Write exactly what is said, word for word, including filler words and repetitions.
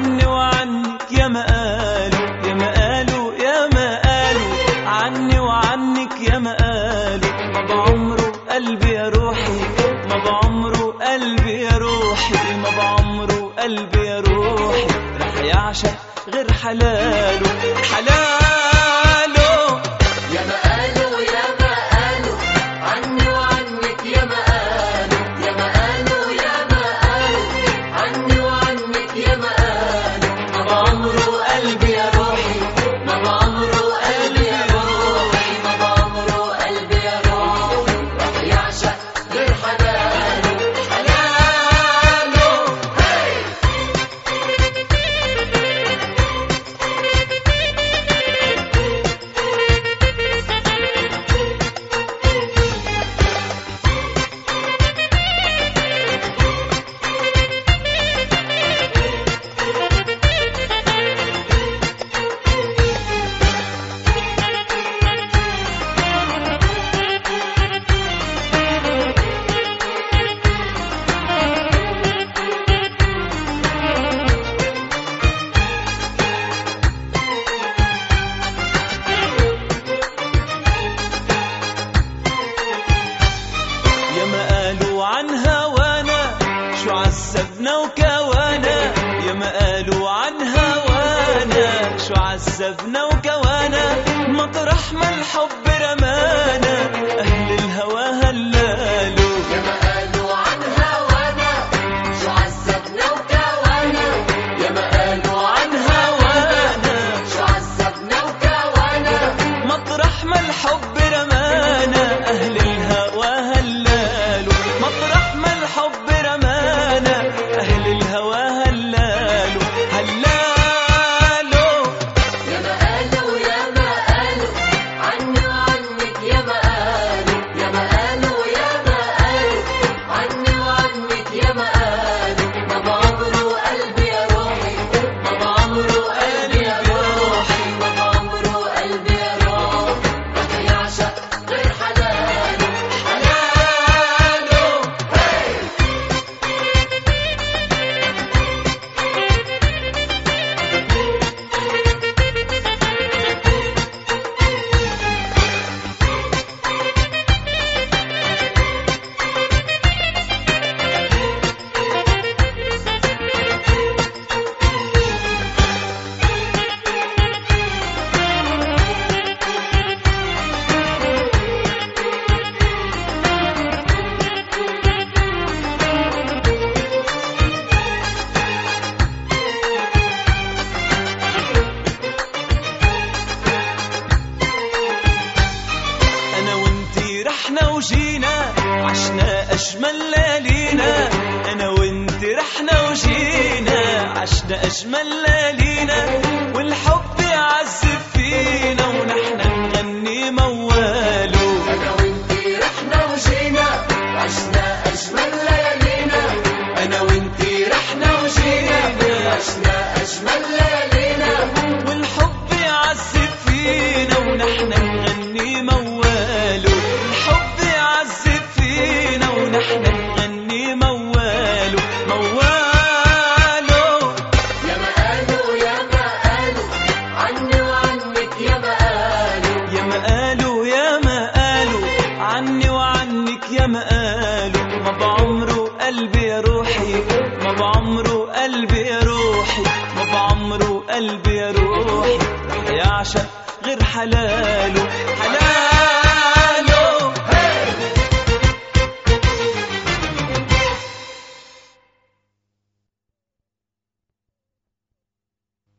عني وعنك يا ما قالوا يا ما قالوا يا ما قالوا عني وعنك يا ما قالوا ما بعمره قلبي يا روحي ما بعمره قلبي يا روحي ما بعمره قلبي يا روحي رح يعشق غير حلاله حلاله يا ما قالوا يا ما قالوا عني وعنك يا ما قالوا يا ما قالوا يا ما قالوا عني وعنك يا ما قالوا ما بعمره قلبي يا روحي ما بعمره قلبي يا روحي ما بعمره قلبي يا روحي رح يعشق غير حلاله حلاله هي يا ما قالوا عن هوانا شو عذبنا وكوانا يا ما قالوا عن هوانا شو عذبنا وكوانا مطرح ما الحب رمانا أهل الهوى هلالوا يا ما قالوا عن هوانا شو عذبنا وكوانا يا ما قالوا عن هوانا شو عذبنا وكوانا مطرح ما الحب رمانا أهل الهوى هلالوا مطرح ما الحب رمانا أهل الهوى هلالوا هلالوا يا ما قالوا يا ما قالوا عني وعنك يا ما قالوا يا ما قالوا يا ما قالوا عني وعنك يا ما قالوا ما بعمره قلبي يا روحي ما بعمره قلبي يا روحي ما بعمره قلبي يا روحي رح يعشق غير حلاله حلاله هي أنا وإنتي رحنا وجينا عشنا أجمل ليالينا أنا وإنتي رحنا وجينا عشنا أجمل ليالينا والحب يعذب فينا ونحن نغني مواله أنا وإنتي رحنا وجينا عشنا أجمل ليالينا أنا وإنتي رحنا وجينا عشنا أجمل ليالينا والحب يعذب فينا ونحن نغني مواله الحب يعذب فينا ونحن نغني مواله مواله يا ما قالوا يا ما قالوا عني وعنك يا ما قالوا يا ما قالوا يا ما قالوا عني وعنك يا ما قالوا ما بعمره قلبي يا روحي ما بعمره قلبي يا روحي ما بعمره قلبي يا روحي رح يعشق غير حلاله حلاله